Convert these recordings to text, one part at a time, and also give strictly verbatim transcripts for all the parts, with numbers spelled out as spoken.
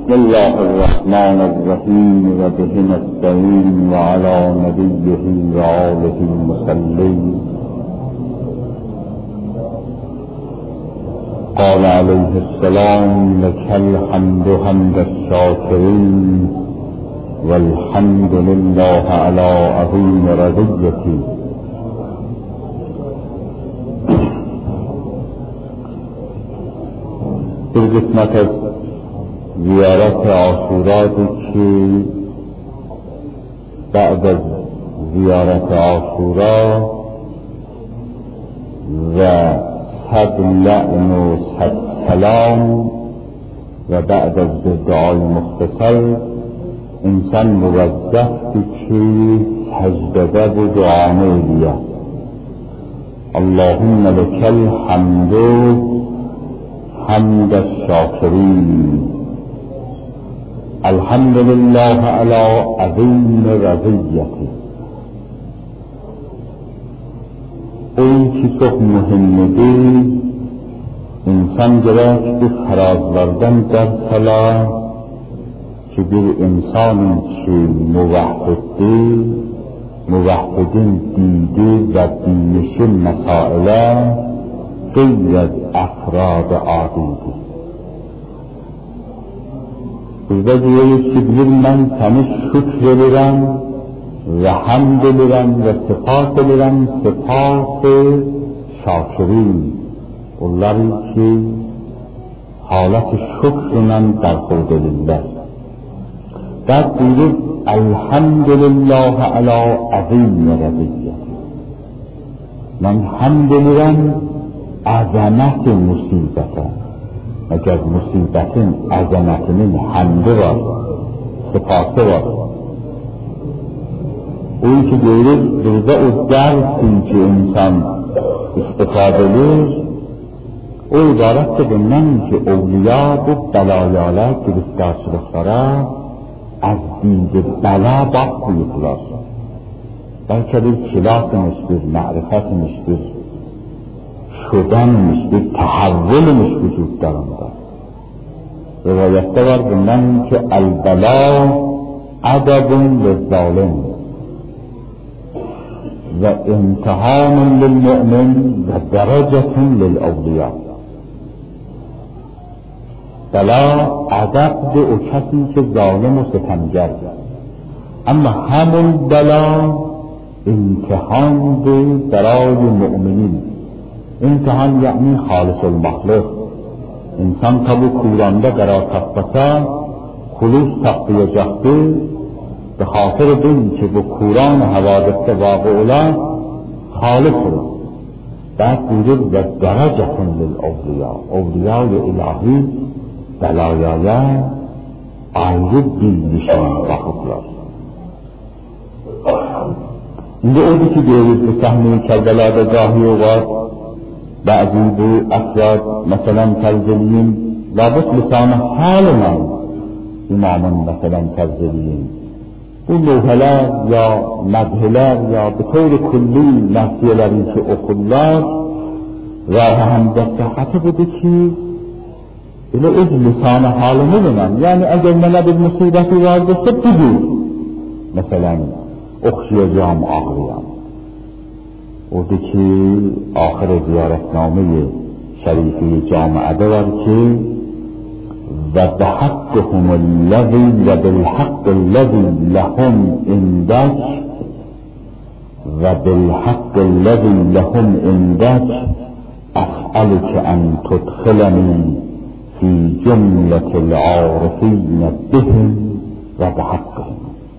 بسم الله الرحمن الرحیم و به نستعین و علی نبیه و آله المصلی. قال علیه السلام لک الحمد حمد الشاکرین والحمد لله علی عظیم رضیتی. این قسمت از زیارت عاشوراتی که بعد از زیارت عاشورا و صد لعن و صد سلام و بعد از دعای مختصر انسان موظفی که سجده و دعا می‌گوید اللهم لک الحمد حمد الشاکرین الحمد لله علی عظیم رضیتی. اون که çok mühimdir insan gerek bir farazlardan der sala ki bir insanın ki muvahhiddir, muvahhidin didi ve dinişi mesaile غیر از افراد عادیدی. bizde diyoruz ki bilir ben seni şükrederim ve hamd ederim ve sıfat ederim sıfat-ı şakirin. Onları ki halat-ı şükründen darhud edildiler. Dert diyoruz elhamdülillah ala azim radiyyet. Ben hamd ederim azamet musibete. Eğer musibetin azametinin hamdi var, sıfatı var. O ki görür, burada o dersin ki insan istifade edilir, o ibarettir bundan ki evliya bu belayalar, giriftarçılıklara az diyde bela bakmıyorlar. Belki bir kilasınızdır, ma'rifatınızdır, şudanmış, bir tahavvulmuş vücutlarında. Rivayette var bundan ki el-bela adabun lil-zalim ve imtihanun lil-mu'min ve derecetun lil-evliya. Bela adabdır o kesi ki zalim و ستمگرdir. Ama همون bela imtihandır برای مؤمنین. امتحان یعنی خالص المخلوق. انسان tabi Kur'an'da قرار تقبسا خلوص تقبیجاکتر به خاطر دین که به قرآن حوادث واقع olan خالص olur. بعد بودید و درجة للأولیاء اولیای الهی بلایایا ayrı bilmişler bakıplar. Şimdi o ki diyoruz bu sahne-i Kerbela'da gahi var. بعضی دو افراد مثلا ترزلیم لابد لسان حال من امامان مثلا ترزلیم bu levheler ya medheler ya bir طور کلی نحسیelerin ki okurlar rah hamd sıhhati budur ki ile öz lisan-ı halini bilen yani eğer bana bir musibeti vardıysa budur mesela okuyacağım ağlayacağım. Odur ki ahir ziyaretname-i şerifi camiada var ki ve bihakkihumullezî ve bilhakkillezî lehum indek ve bilhakkillezî lehum indek es'aluke en tudkhileni fi cümletil arifîne bihim ve bihakkihim.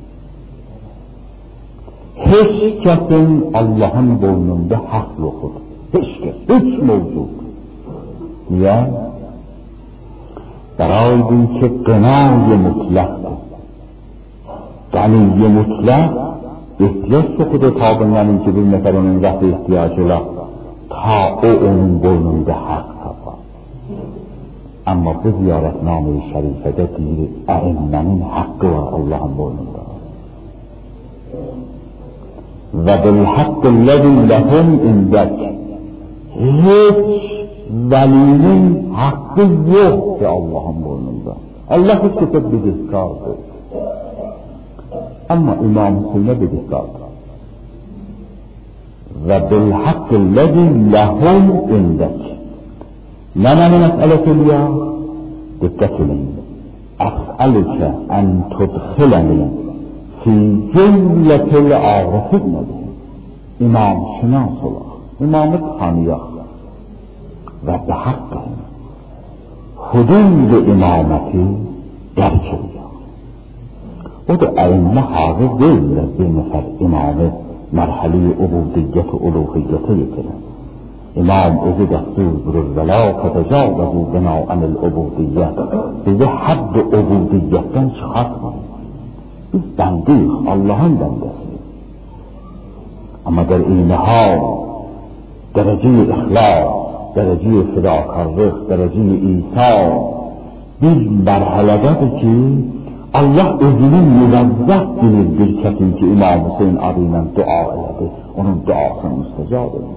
Hiç kesin Allah'ın boynunda hak yoktur. Hiç kes, hiç mevcut. Niye? Daraydı ki gınayı mutlaktır. Ganiyyi mutlak, ihtiyaç yokudur tabınların ki bir neferinin zahri ihtiyacıyla ta o onun boynunda hak tapar. Ama bu ziyaretname-i şerifede değil, e'immenin hakkı var Allah'ın boynunda. ve bilhakkillezî lehum indek. Hiç velinin hakkı yok ki Allah'ın boynunda. الله هیچ کسی بدهکار بود، اما امام حسین بدهکار بود. و بالحق الذی لهم عندک. نه نه مسئله الیا دقت کنید، اسألك ان تدخلنی فی جملة العارفین به. امام شناس الله، امام خانیه و به حق حدود امامتی در شریا و در ائمه حاضر دیل بین فر امام مرحله عبودیت و الوهیت یکنه. امام اوزی دستور برالولا فتجاوزوا بناء العبودیت، به حد عبودیتن چه خاطر biz bendiyik, Allah'ın bendesi. Ama der این حال درجه اخلاص، درجه فداکارlık، درجه ایثار bir مرحله‌dadır ki Allah özünü müvezzeh bilir bir kesin ki İmam Hüseyin adıyla dua elədi. Onun duası müstecab olur.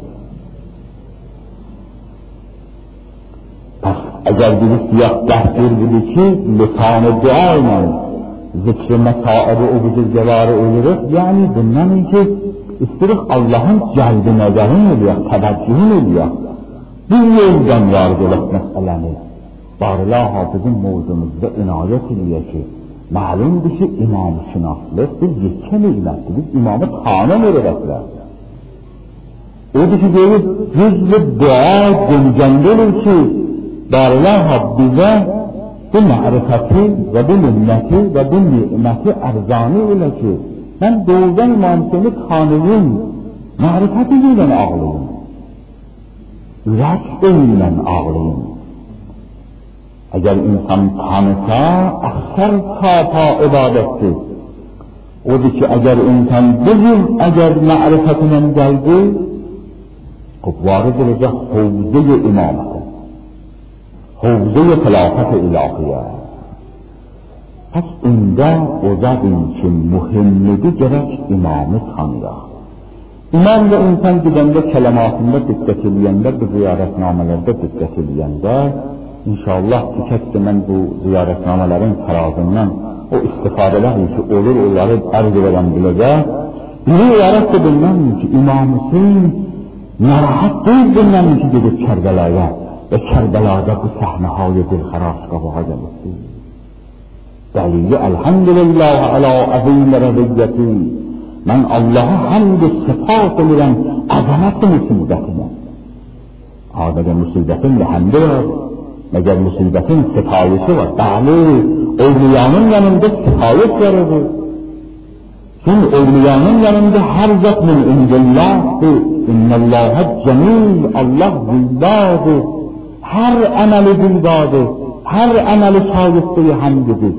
Pes eğer bir siyah dehtir bilir ki lisan-ı dua ile zikr-i mesaib-i ubudurgevari ölürük, yani bundan ki istirik Allah'ın celb-i nezerini oluyor, teveccühün oluyor. Bir yoldan vargılık meseleni Barla Hafız'ın mevzumuzda inayet ediyor ki malumdur ki imam-ı şinaslık bir yetke nimettir. Biz imamı tanımırız esler. Odur ki böyle yüzlü dua döncendir ki Barla Hafız bize bu marifeti ve bu minneti ve bu nimeti erzani ile ki ben doğrudan İmam Hüseyin'i tanıyım, marifetiyle ağlayayım, ürək ile ağlayayım. Eğer insan tanısa aksar tapa ibadettir. Odur ki eğer insan bugün eğer marifetinden geldi, varı olacak havze-i imameti, havze-i hilafet-i ilahiye. Pes ində o zadın ki mühimlidir gerek imamı tanıyaq. İmam ve insan gidəndə kələmatında diqqət eləyəndə, bu ziyarətnamələrdə diqqət eləyəndə, inşallah dikkat ki mən bu ziyarətnamələrin tarazından o istifadələr ki olur, onları ərz edən biləcək. Biri olaraq da bilməm ki İmam Hüseyin narahat deyil bilməm ki gedib Kərbəlaya ve Kərbəlada bu səhnəhay dilxəraş qabağa gəlirdi. Dəlili elhamdülillah ala azim rəziyyəti. Mən Allah'a hamd sıfat edirəm əzəmət musibətinə. Adədə musibətin də həmdi var. Məgər musibətin sitayəsi var. Bəli, evliyanın yanında sitayət vardır. Çünki evliyanın yanında hər zət min indillahdır. İnnəllâhə cəmil, Allah zildadır. Hər əməli zildadır. Hər əməli şayəstəyi həmdidir.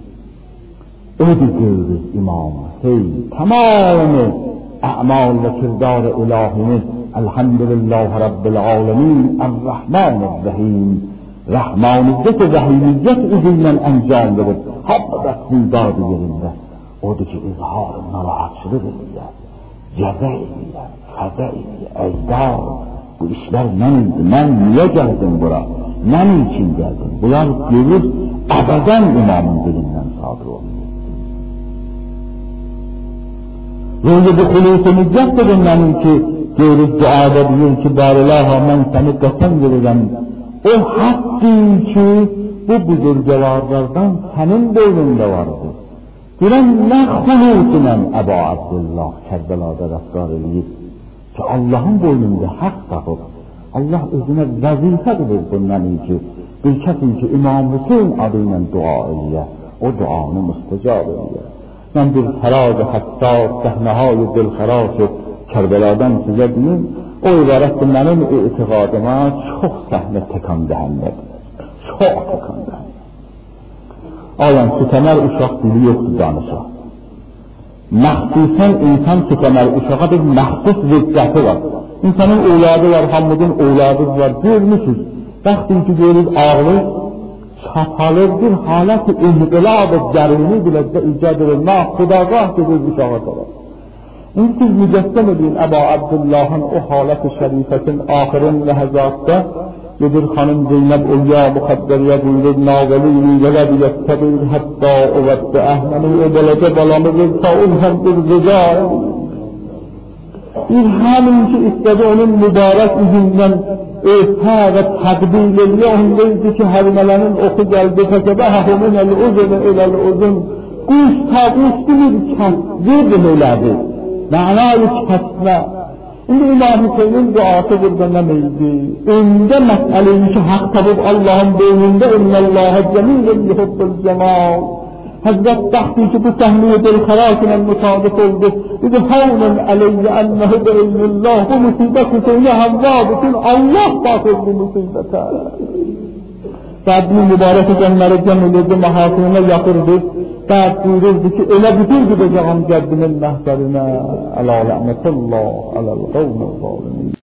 Ödü görürüz İmam Hüseyin tamamı a'mal ve kirdar ilahimiz elhamdülillah Rabbil alemin er-Rahmanir-Rahim Rahmaniyet ve Rahimiyet üzerinden encan verir. Habbat zildadı yerinde. Odur ki izhar-ı narahatçılık ediyor, ceza ediyor, kaza ediyor, ejdar. Bu işler neniydi? Ben niye geldim bura? Ne için geldim? Bunlar görür ebeden imamın dilinden sadır olmuyor. Böyle bir hulusunuzcak dedim benim ki görüp duada diyor ki Barilaha ben seni kasem vereceğim. O hakkı ki bu buzurgelardan senin boynunda vardı. Diren ne hulusunen Ebu Abdullah Kerbela'da raftar edip ki Allah'ın boynunda hak takıp Allah özüne vazife kılır bundan ki bir kesin ki İmam Hüseyin adıyla dua ediyor. O duanı müstecab ediyor. Ben bir feraz-ı hassas, səhnahay-ı dilxəraş Kərbeladan sizə deyim, o ibarətdir mənim etiqadıma çox səhnə təkan dəhəndədir. Çox təkan dəhəndədir. Ayən sütəmər uşaq dili yoxdur danışa. Məxsusən insan sütəmər uşağa bir məxsus ziddiyyəti var. İnsanın oğladı var, hamudun oğladı var, görmüşüz. Bəxtin ki görür ağlı, çapalı bir halet-i inqilab-ı dərini biləcdə icad edir. Na xudagah gedir uşağa taraf. İndi siz mücəssəm edin Əbu Abdullah'ın o halet-i şərifətin axirin ləhəzatda gedir xanım Zeynəb Ulya Muxaddariyə buyurur, nağvəli gələ biləstədir, hətta o vəqtdə əhməni o bələcə balamızı taun həmdir rıza. Bir həmin ki istədi onun mübarək üzündən öpə və təqbil eləyə, ondaydı ki hərmələrin oxu gəldi, fəkəbə həhəmin əl-uzun eləl-uzun, quş taqustu bir kəsdir elədi, mənayı kəsmə. İndi İmam Hüseynin duası burada nə meydi? Öndə məsələyi ki, haqq tapıb Allahın beynində innəllâhə cəmilən yuhubbul cəmal. Həzrət bəxti ki, bu səhniyə delxarak ilə mütabit oldu. İdi havnən əleyyə ənəhu beynillah. Bu musibət Hüseyinə həvvadır ki, Allah batır bu musibətə. Bəd-i mübarək edənləri cəm edirdi, mahasına yaxırdı. Bəd buyururdu ki, elə bitir gidəcəyəm cəddimin məhzərinə. Ələ lə'nətəllah, ələl qavmə zalimin.